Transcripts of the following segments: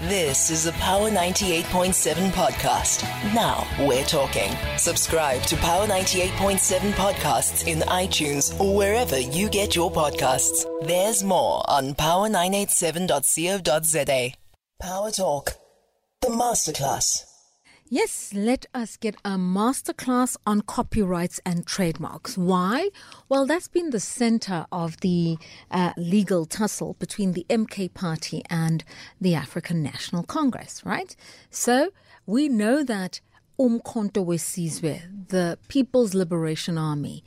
This is a Power 98.7 podcast. Now we're talking. Subscribe to Power 98.7 podcasts in iTunes or wherever you get your podcasts. There's more on power987.co.za. Power Talk, the masterclass. Yes, let us get a masterclass on copyrights and trademarks. Why? Well, that's been the center of the legal tussle between the MK Party and the African National Congress, right? So we know that Umkhonto weSizwe, the People's Liberation Army,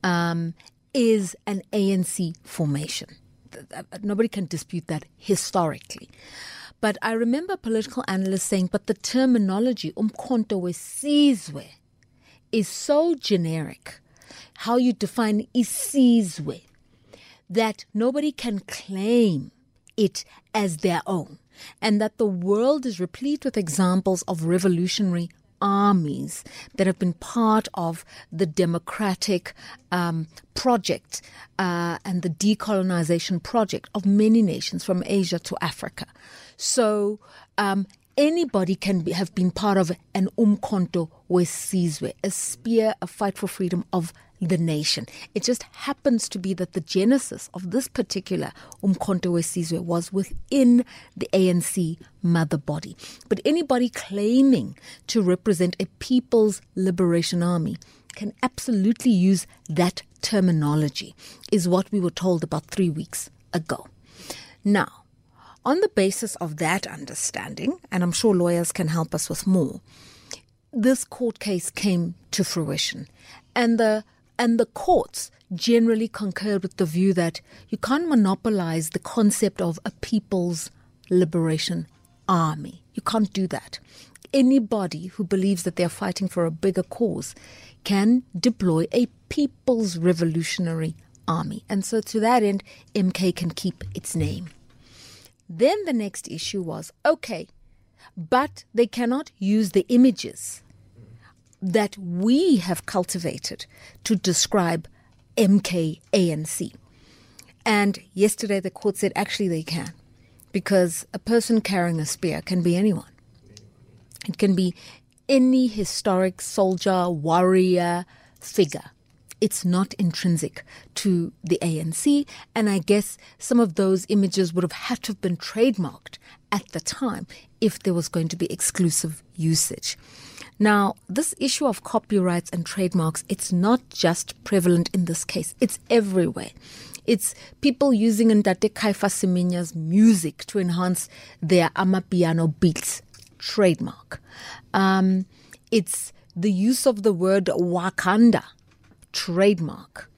is an ANC formation. Nobody can dispute that historically. But I remember political analysts saying, but the terminology, Umkhonto weSizwe, is so generic. How you define isizwe, that nobody can claim it as their own. And that the world is replete with examples of revolutionary armies that have been part of the democratic project and the decolonization project of many nations from Asia to Africa. So anybody can have been part of an Umkhonto weSizwe, a spear, a fight for freedom of the nation. It just happens to be that the genesis of this particular Umkhonto weSizwe was within the ANC mother body. But anybody claiming to represent a People's Liberation Army can absolutely use that terminology, is what we were told about 3 weeks ago. Now, on the basis of that understanding, and I'm sure lawyers can help us with more, this court case came to fruition. And the courts generally concurred with the view that you can't monopolize the concept of a People's Liberation Army. You can't do that. Anybody who believes that they're fighting for a bigger cause can deploy a People's Revolutionary Army. And so to that end, MK can keep its name. Then the next issue was, okay, but they cannot use the images that we have cultivated to describe MK ANC. And yesterday the court said actually they can, because a person carrying a spear can be anyone. It can be any historic soldier, warrior, figure. It's not intrinsic to the ANC, and I guess some of those images would have had to have been trademarked at the time if there was going to be exclusive usage. Now, this issue of copyrights and trademarks, it's not just prevalent in this case. It's everywhere. It's people using Ndate Kaifa Semenya's music to enhance their Amapiano beats, trademark. It's the use of the word Wakanda, trademark.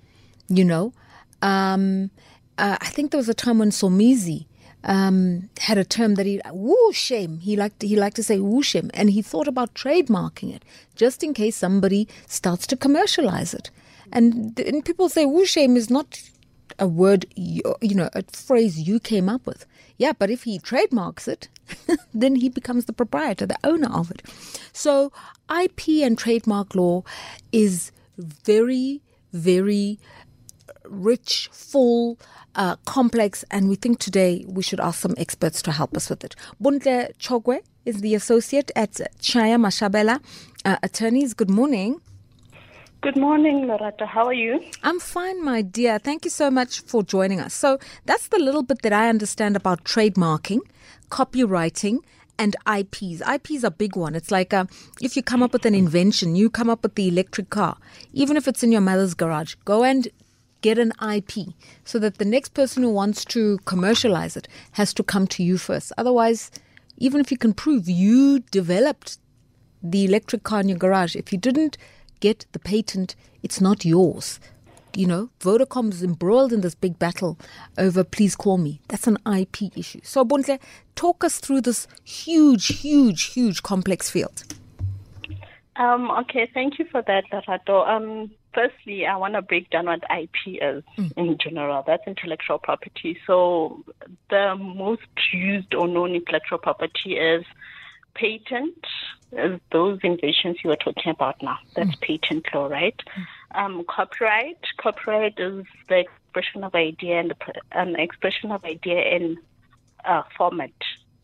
I think there was a time when Somizi had a term that woo shame. He liked to say woo shame, and he thought about trademarking it just in case somebody starts to commercialize it. And people say woo shame is not a word, a phrase you came up with. Yeah, but if he trademarks it, then he becomes the proprietor, the owner of it. So IP and trademark law is very, very rich, full, complex, and we think today we should ask some experts to help us with it. Bontle Chogwe is the associate at Chaya Mashabela Attorneys. Good morning. Good morning, Loretta. How are you? I'm fine, my dear. Thank you so much for joining us. So that's the little bit that I understand about trademarking, copywriting, and IPs. IPs are a big one. It's like if you come up with an invention, you come up with the electric car, even if it's in your mother's garage, go and get an IP so that the next person who wants to commercialize it has to come to you first. Otherwise, even if you can prove you developed the electric car in your garage, if you didn't get the patent, it's not yours. Vodacom is embroiled in this big battle over Please Call Me. That's an IP issue. So, Bontle, talk us through this huge, huge, huge complex field. Okay, thank you for that, Lerato. Firstly, I want to break down what IP is in general. That's intellectual property. So the most used or known intellectual property is patent, those inventions you were talking about now. That's patent law, right? Copyright. Copyright is the expression of idea and an expression of idea in format.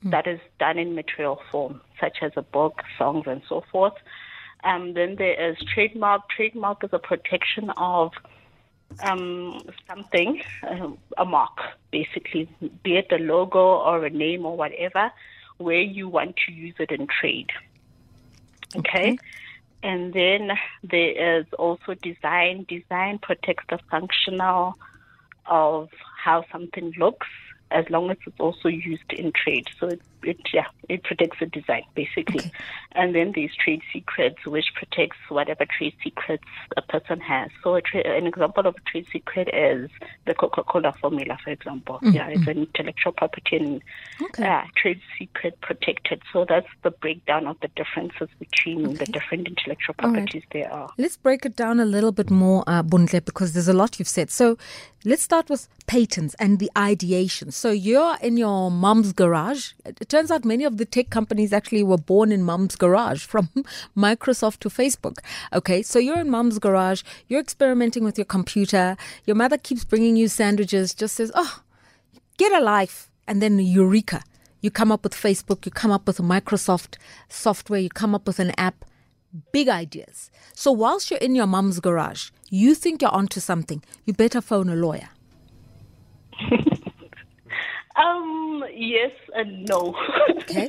that is done in material form, such as a book, songs, and so forth. Then there is trademark. Trademark is a protection of something, a mark, basically, be it a logo or a name or whatever, where you want to use it in trade. Okay? And then there is also design. Design protects the functional of how something looks, as long as it's also used in trade. So it protects the design, basically. Okay. And then there's trade secrets, which protects whatever trade secrets a person has. So an example of a trade secret is the Coca-Cola formula, for example. Yeah, it's an intellectual property and trade secret protected. So that's the breakdown of the differences between the different intellectual properties there are. Let's break it down a little bit more, Bundle, because there's a lot you've said. So let's start with patents and the ideation. So you're in your mom's garage. It turns out many of the tech companies actually were born in mom's garage, from Microsoft to Facebook. Okay, so you're in mom's garage. You're experimenting with your computer. Your mother keeps bringing you sandwiches, just says, oh, get a life. And then eureka. You come up with Facebook. You come up with a Microsoft software. You come up with an app. Big ideas. So whilst you're in your mom's garage, you think you're onto something. You better phone a lawyer. Yes and no. Okay.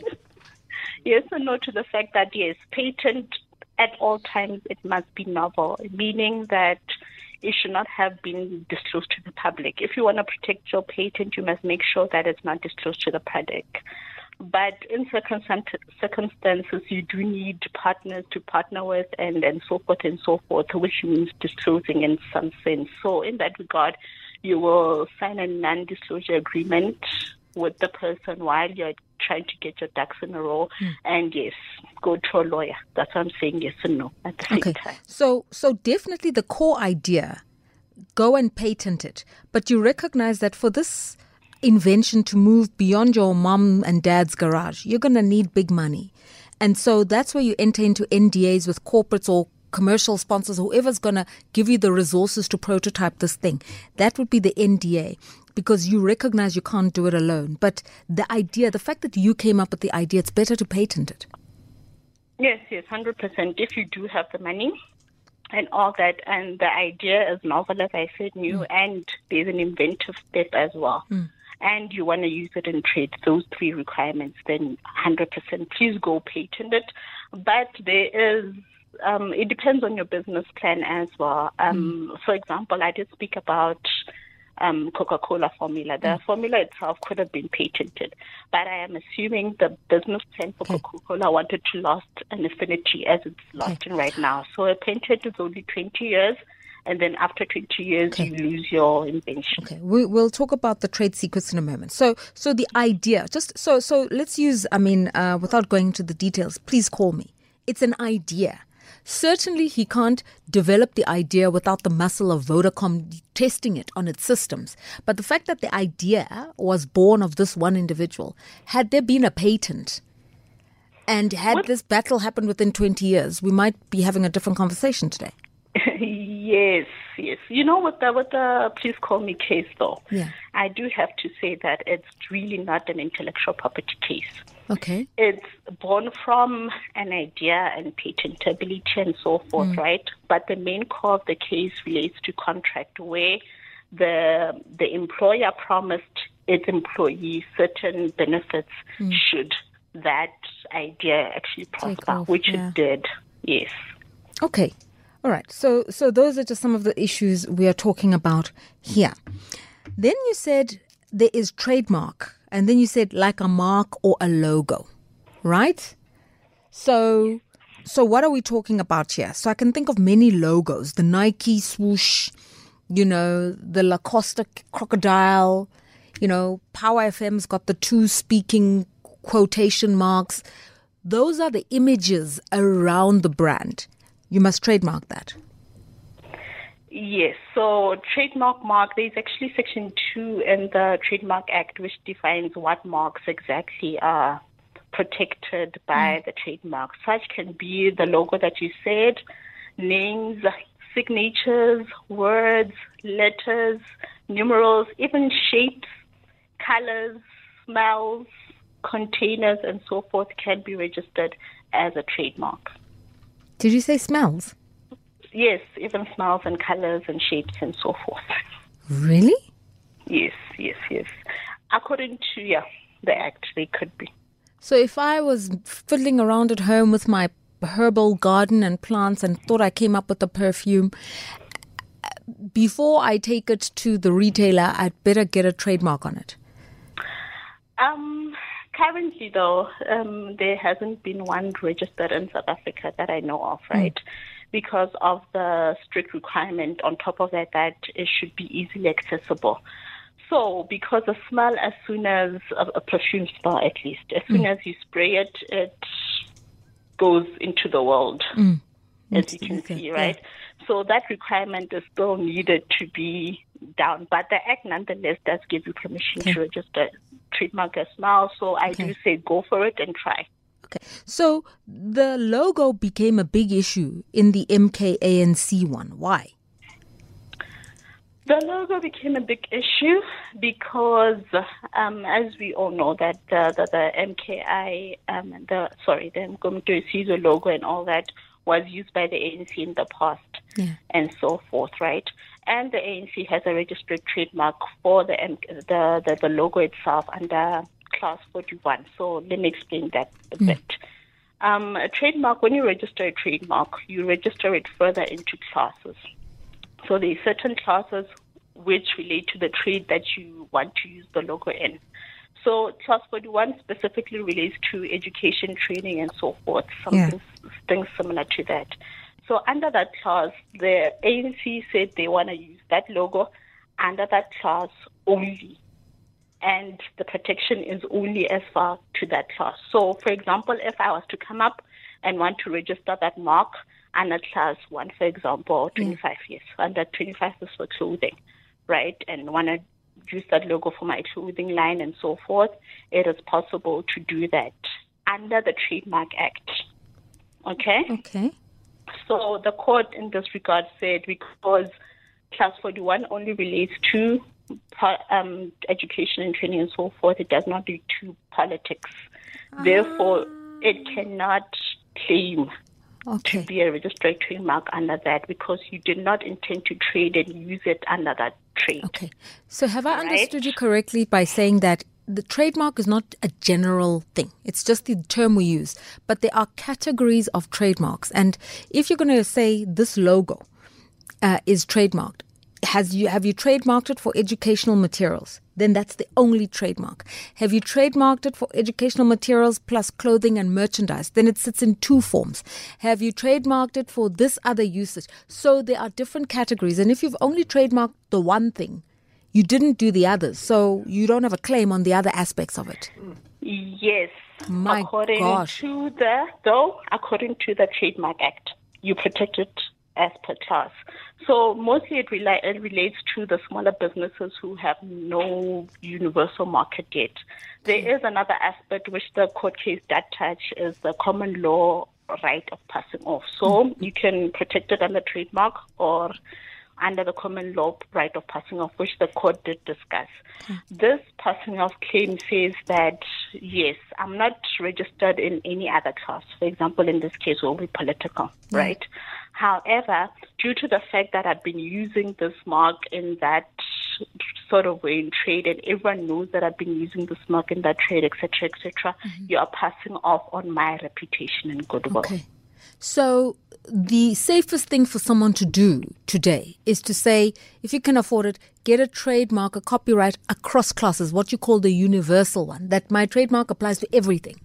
Yes and no to the fact that, yes, patent at all times, it must be novel, meaning that it should not have been disclosed to the public. If you want to protect your patent, you must make sure that it's not disclosed to the public. But in circumstances, you do need partners to partner with and so forth, which means disclosing in some sense. So in that regard, you will sign a non-disclosure agreement with the person while you're trying to get your ducks in a row. And yes, go to a lawyer. That's what I'm saying, yes and no at the same time. So definitely the core idea, go and patent it. But you recognize that for this invention to move beyond your mom and dad's garage, you're going to need big money. And so that's where you enter into NDAs with corporates or commercial sponsors, whoever's going to give you the resources to prototype this thing. That would be the NDA, because you recognize you can't do it alone. But the idea, the fact that you came up with the idea, it's better to patent it. Yes, 100%. If you do have the money and all that, and the idea is novel, as I said, new, and there's an inventive step as well. And you want to use it in trade, those three requirements, then 100%, please go patent it. But there is, it depends on your business plan as well. For example, I did speak about Coca-Cola formula. The formula itself could have been patented, but I am assuming the business plan for Coca-Cola wanted to last an infinity as it's lasting right now. So a patent is only 20 years. And then after 20 years, you lose your invention. Okay, we'll talk about the trade secrets in a moment. So the idea, so let's use, without going into the details, please call me. It's an idea. Certainly, he can't develop the idea without the muscle of Vodacom testing it on its systems. But the fact that the idea was born of this one individual, had there been a patent and had this battle happened within 20 years, we might be having a different conversation today. Yes. You know, with the Please Call Me case, though, I do have to say that it's really not an intellectual property case. Okay. It's born from an idea and patentability and so forth, right? But the main core of the case relates to contract, where the employer promised its employees certain benefits should that idea actually prosper, which it did. Yes. Okay. All right. So those are just some of the issues we are talking about here. Then you said there is trademark, and then you said like a mark or a logo, right? So what are we talking about here? So I can think of many logos: the Nike swoosh, the Lacoste crocodile, Power FM's got the two speaking quotation marks. Those are the images around the brand. You must trademark that. Yes. So trademark mark, there's actually Section 2 in the Trademark Act, which defines what marks exactly are protected by the trademark. Such can be the logo that you said, names, signatures, words, letters, numerals, even shapes, colors, smells, containers and so forth can be registered as a trademark. Did you say smells? Yes, even smells and colors and shapes and so forth. Really? Yes. According to the Act, they could be. So if I was fiddling around at home with my herbal garden and plants and thought I came up with a perfume, before I take it to the retailer, I'd better get a trademark on it. Currently, though, there hasn't been one registered in South Africa that I know of, right? Because of the strict requirement on top of that it should be easily accessible. So, because the smell, as soon as a perfume smell, at least, as soon as you spray it, it goes into the world, as you can see, right? Yeah. So that requirement is still needed to be done. But the Act, nonetheless, does give you permission to register trademark as smell. So I do say go for it and try. Okay. So the logo became a big issue in the MKANC one. Why? The logo became a big issue because, as we all know, that the MKI, the Mkomitwe logo and all that was used by the ANC in the past and so forth, right? And the ANC has a registered trademark for the logo itself under Class 41. So let me explain that a bit. A trademark, when you register a trademark, you register it further into classes. So there are certain classes which relate to the trade that you want to use the logo in. So Class 41 specifically relates to education, training, and so forth, things similar to that. So under that class, the ANC said they want to use that logo under that class only. And the protection is only as far to that class. So, for example, if I was to come up and want to register that mark under class 1, for example, 25 years, under 25 is for clothing, right, and want to use that logo for my clothing line and so forth, it is possible to do that under the Trademark Act. Okay? So the court in this regard said because Class 41 only relates to education and training and so forth, it does not relate to politics. Therefore, it cannot claim to be a registered trademark under that because you did not intend to trade and use it under that trade. Okay. So have I understood you correctly by saying that the trademark is not a general thing. It's just the term we use. But there are categories of trademarks. And if you're going to say this logo is trademarked, have you trademarked it for educational materials? Then that's the only trademark. Have you trademarked it for educational materials plus clothing and merchandise? Then it sits in 2 forms. Have you trademarked it for this other usage? So there are different categories. And if you've only trademarked the one thing, you didn't do the others. So you don't have a claim on the other aspects of it. Yes. According to the Trademark Act, you protect it as per class. So mostly it relates to the smaller businesses who have no universal market yet. There is another aspect which the court case does touch is the common law right of passing off. So you can protect it under trademark or under the common law right of passing off, which the court did discuss. This passing off claim says that, yes, I'm not registered in any other class. For example, in this case, will be political, right? However, due to the fact that I've been using this mark in that sort of way in trade, and everyone knows that I've been using this mark in that trade, etc., you are passing off on my reputation and goodwill. Okay. So the safest thing for someone to do today is to say, if you can afford it, get a trademark, a copyright across classes, what you call the universal one, that my trademark applies to everything.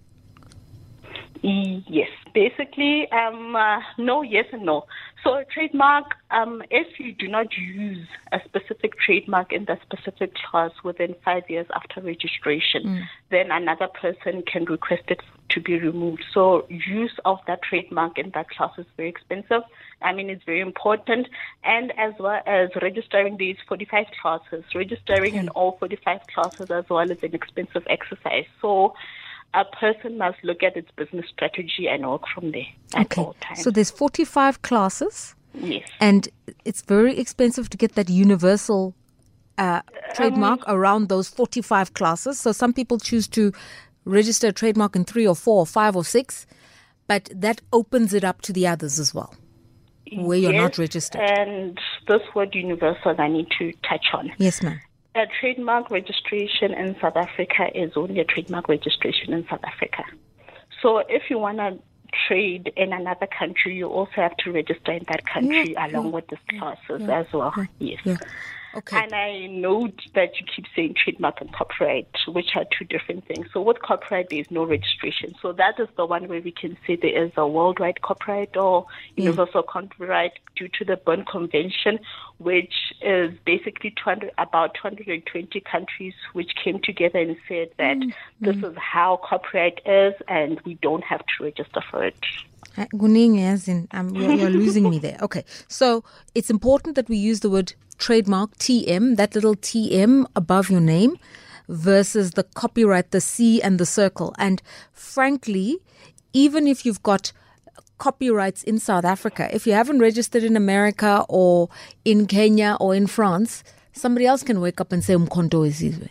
Yes, basically, no, yes and no. So a trademark, if you do not use a specific trademark in the specific class within 5 years after registration, then another person can request it to be removed. So use of that trademark in that class is very expensive. I mean, it's very important. And as well as registering these 45 classes, registering in all 45 classes as well is an expensive exercise. So a person must look at its business strategy and work from there at all times. So there's 45 classes. Yes. And it's very expensive to get that universal trademark around those 45 classes. So some people choose to register a trademark in 3 or 4 or 5 or 6, but that opens it up to the others as well, where you're not registered. And this word universal I need to touch on. Yes, ma'am. A trademark registration in South Africa is only a trademark registration in South Africa. So if you want to trade in another country, you also have to register in that country along with the classes as well. Yes. Yeah. Okay. And I note that you keep saying trademark and copyright, which are two different things. So with copyright, there is no registration. So that is the one where we can say there is a worldwide copyright or universal copyright due to the Berne Convention, which is basically about 220 countries which came together and said that this is how copyright is and we don't have to register for it. You're losing me there. Okay. So it's important that we use the word trademark, TM, that little TM above your name, versus the copyright, the C and the circle. And frankly, even if you've got copyrights in South Africa, if you haven't registered in America or in Kenya or in France, somebody else can wake up and say, Umkhonto Wesizwe.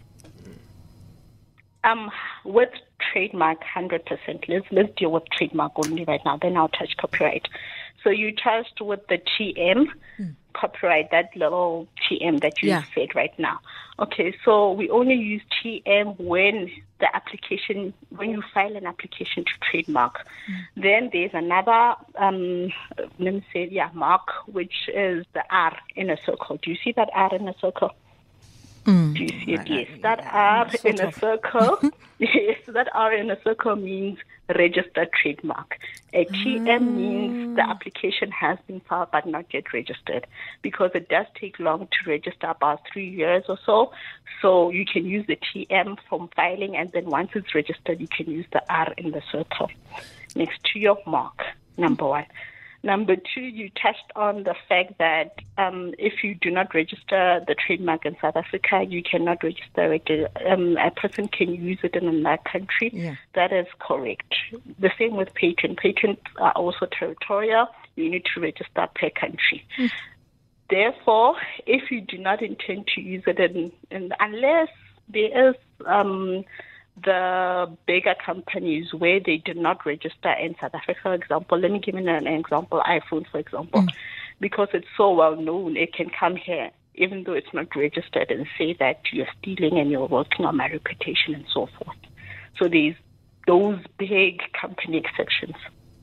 With trademark, 100%. Let's deal with trademark only right now. Then I'll touch copyright. So you touched with the TM, copyright, that little TM that you said right now. Okay, so we only use TM when you file an application to trademark. Then there's another, mark, which is the R in a circle. Do you see that R in a circle? Do you see it? Yes. That R in a circle. Yes, that R in a circle means registered trademark. A TM means the application has been filed but not yet registered, because it does take long to register, about 3 years or so. So you can use the TM from filing, and then once it's registered, you can use the R in the circle next to your mark, number one. Number two, you touched on the fact that if you do not register the trademark in South Africa, you cannot register it. A person can use it in another country. Yeah. That is correct. The same with patent. Patents are also territorial. You need to register per country. Therefore, if you do not intend to use it, unless there is the bigger companies where they did not register in South Africa, for example, let me give you an example, iPhone, for example, because it's so well known, it can come here, even though it's not registered, and say that you're stealing and you're working on my reputation and so forth. So there's those big company exceptions.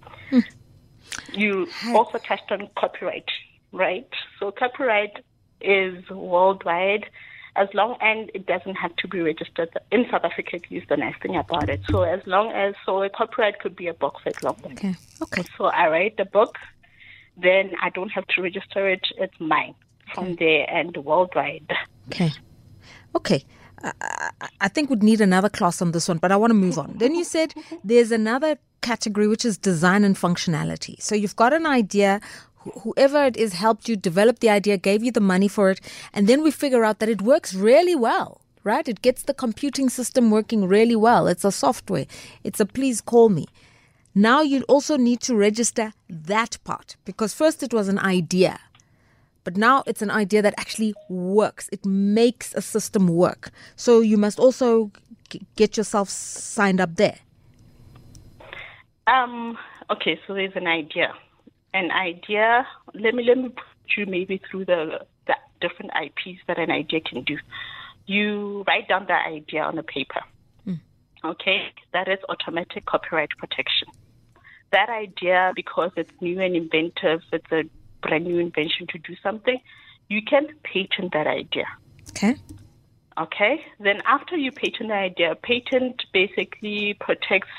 You also touched on copyright, right? So copyright is worldwide, as long as it doesn't have to be registered in South Africa. Is the nice thing about it. So as long as a copyright could be a book, for example. Okay. So I write the book, then I don't have to register it. It's mine from there and worldwide. Okay. I think we'd need another class on this one, but I want to move on. Then you said there's another category, which is design and functionality. So you've got an idea. Whoever it is helped you develop the idea, gave you the money for it, and then we figure out that it works really well, right? It gets the computing system working really well. It's a software. It's a please call me. Now you also need to register that part, because first it was an idea, but now it's an idea that actually works. It makes a system work. So you must also get yourself signed up there. Okay, so there's an idea. An idea, let me put you maybe through the different IPs that an idea can do. You write down the idea on a paper. Okay, that is automatic copyright protection. That idea, because it's new and inventive, it's a brand new invention to do something, you can patent that idea. Okay, then after you patent the idea, patent basically protects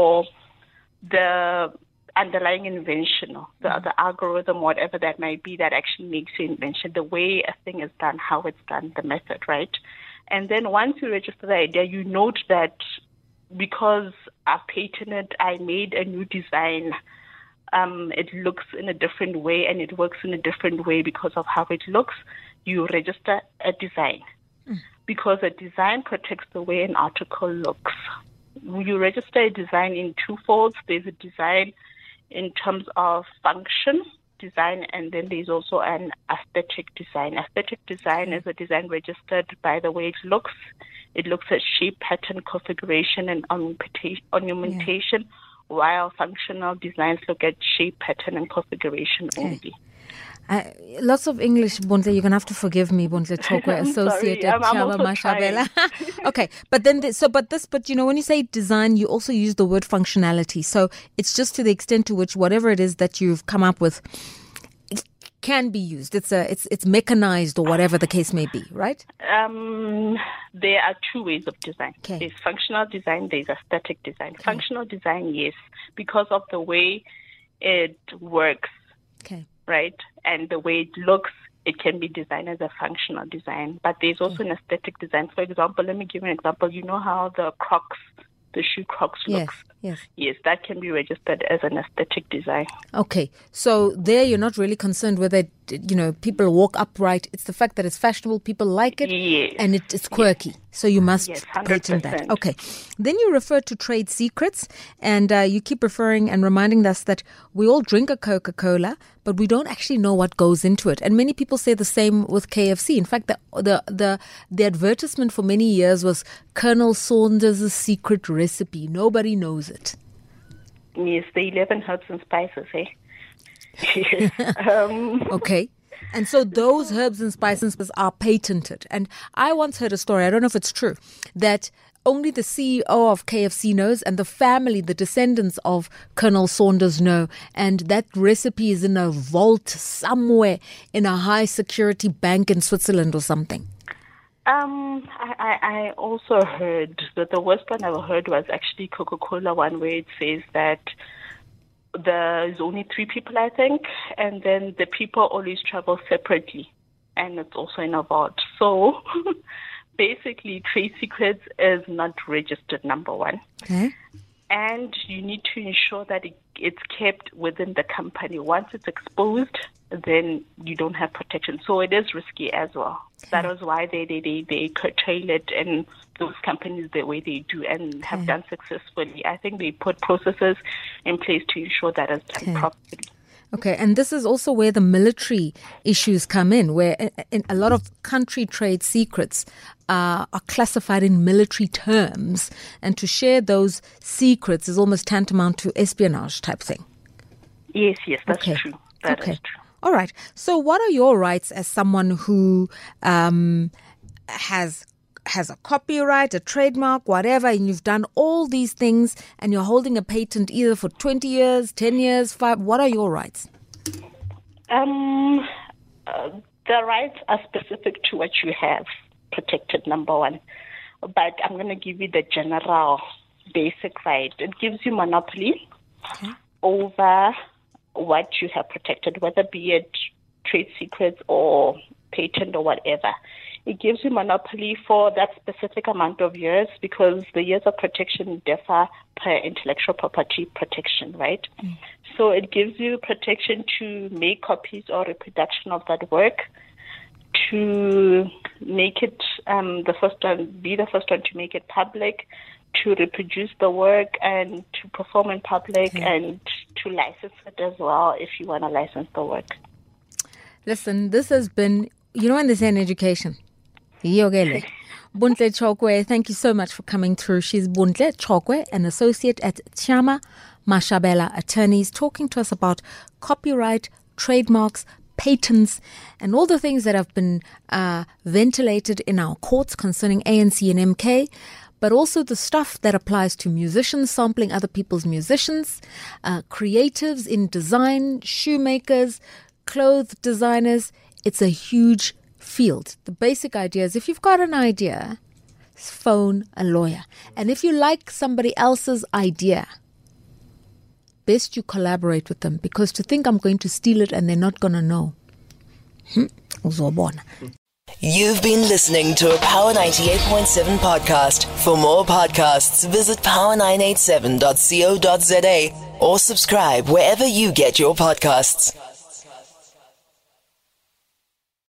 the underlying invention, or the algorithm, whatever that might be, that actually makes your invention, the way a thing is done, how it's done, the method, right? And then once you register the idea, you note that because I patented, I made a new design, it looks in a different way and it works in a different way because of how it looks, you register a design. Because a design protects the way an article looks. You register a design in two folds. There's a design in terms of function design, and then there's also an aesthetic design. Aesthetic design is a design registered by the way it looks it looks at shape, pattern, configuration, and ornamentation, while functional designs look at shape, pattern, and configuration only. Lots of English, Bontle. You're going to have to forgive me, Bontle Chokwe, associate at Chama Mashabela. Okay, but then, but you know, when you say design, you also use the word functionality. So it's just to the extent to which whatever it is that you've come up with can be used. It's mechanized or whatever the case may be, right? There are two ways of design. Okay. There's functional design, there's aesthetic design. Okay. Functional design, yes, because of the way it works. Okay. Right? And the way it looks, it can be designed as a functional design. But there's also an aesthetic design. For example, let me give you an example. You know how the shoe Crocs looks? Yes, that can be registered as an aesthetic design. Okay. So there you're not really concerned whether, you know, people walk upright. It's the fact that it's fashionable, people like it, and it's quirky. Yes. So you must patent that. Okay. Then you refer to trade secrets, and you keep referring and reminding us that we all drink a Coca-Cola, but we don't actually know what goes into it. And many people say the same with KFC. In fact, the advertisement for many years was Colonel Saunders' secret recipe. Nobody knows it. Yes, the 11 herbs and spices, eh? Okay. And so those herbs and spices are patented. And I once heard a story, I don't know if it's true, that only the CEO of KFC knows and the family, the descendants of Colonel Saunders know. And that recipe is in a vault somewhere in a high security bank in Switzerland or something. I also heard that the worst one I ever heard was actually Coca-Cola one, where it says that there's only 3 people, I think, and then the people always travel separately, and it's also in a vault. So basically, trade secrets is not registered, number one. Okay. And you need to ensure that it's kept within the company. Once it's exposed, then you don't have protection. So it is risky as well. Okay. That is why they curtail it, and those companies the way they do and have done successfully. I think they put processes in place to ensure that it's done properly. Okay, and this is also where the military issues come in, where in a lot of country trade secrets are classified in military terms, and to share those secrets is almost tantamount to espionage type thing. Yes, that's true. That is true. All right. So what are your rights as someone who has a copyright, a trademark, whatever, and you've done all these things and you're holding a patent either for 20 years, 10 years, 5, what are your rights? The rights are specific to what you have protected, number one. But I'm going to give you the general basic right. It gives you monopoly over what you have protected, whether be it trade secrets or patent or whatever. It gives you monopoly for that specific amount of years, because the years of protection differ per intellectual property protection, right? So it gives you protection to make copies or reproduction of that work, to make it the first one to make it public, to reproduce the work and to perform in public, and to license it as well if you want to license the work. Listen, this has been, you know, when they say in education, Bontle Chokwe, thank you so much for coming through. She's Bontle Chokwe, an associate at Chama Mashabela Attorneys, talking to us about copyright, trademarks, patents, and all the things that have been ventilated in our courts concerning ANC and MK, but also the stuff that applies to musicians sampling other people's musicians, creatives in design, shoemakers, clothes designers. It's a huge field. The basic idea is if you've got an idea, phone a lawyer. And if you like somebody else's idea, best you collaborate with them, because to think I'm going to steal it and they're not going to know. You've been listening to a Power 98.7 podcast. For more podcasts, visit power987.co.za or subscribe wherever you get your podcasts.